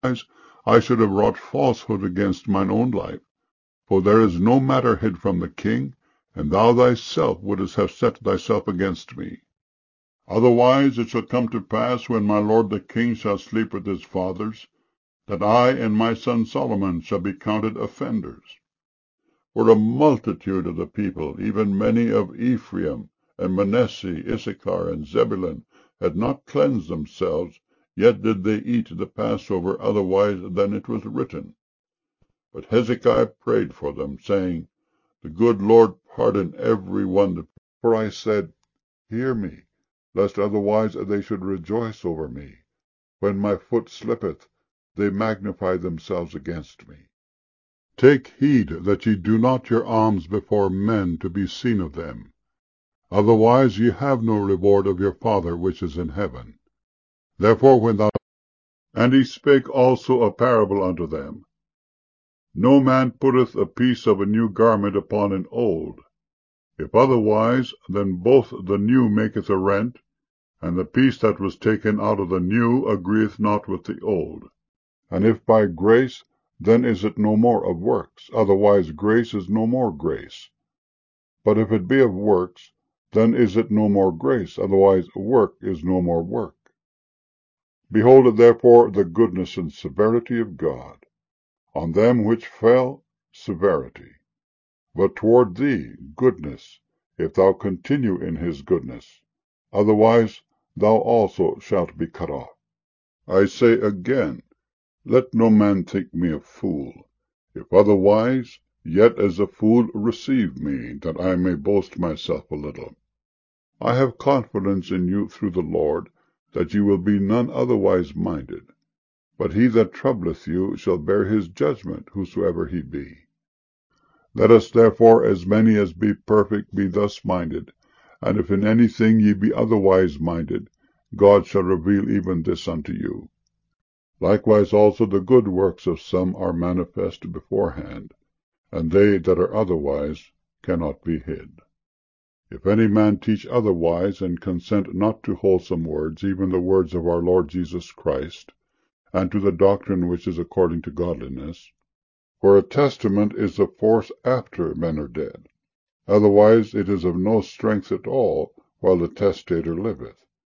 Otherwise I should have wrought falsehood against mine own life. For there is no matter hid from the king, and thou thyself wouldest have set thyself against me. Otherwise it shall come to pass, when my lord the king shall sleep with his fathers, that I and my son Solomon shall be counted offenders. For a multitude of the people, even many of Ephraim and Manasseh, Issachar and Zebulun, had not cleansed themselves, yet did they eat the Passover otherwise than it was written. But Hezekiah prayed for them, saying, The good Lord pardon every one. For I said, Hear me, lest otherwise they should rejoice over me. When my foot slippeth, they magnify themselves against me. Take heed that ye do not your alms before men to be seen of them. Otherwise ye have no reward of your Father which is in heaven. Therefore when thou... And he spake also a parable unto them. No man putteth a piece of a new garment upon an old. If otherwise, then both the new maketh a rent, and the piece that was taken out of the new agreeth not with the old. And if by grace, then is it no more of works, otherwise grace is no more grace. But if it be of works, then is it no more grace, otherwise work is no more work. Behold therefore the goodness and severity of God. On them which fell, severity. But toward thee, goodness, if thou continue in his goodness. Otherwise thou also shalt be cut off. I say again, let no man think me a fool. If otherwise, yet as a fool receive me, that I may boast myself a little. I have confidence in you through the Lord, that you will be none otherwise minded. But he that troubleth you shall bear his judgment, whosoever he be. Let us therefore, as many as be perfect, be thus minded. And if in anything ye be otherwise minded, God shall reveal even this unto you. Likewise also the good works of some are manifest beforehand, and they that are otherwise cannot be hid. If any man teach otherwise, and consent not to wholesome words, even the words of our Lord Jesus Christ, and to the doctrine which is according to godliness, for a testament is of force after men are dead. Otherwise it is of no strength at all while the testator liveth.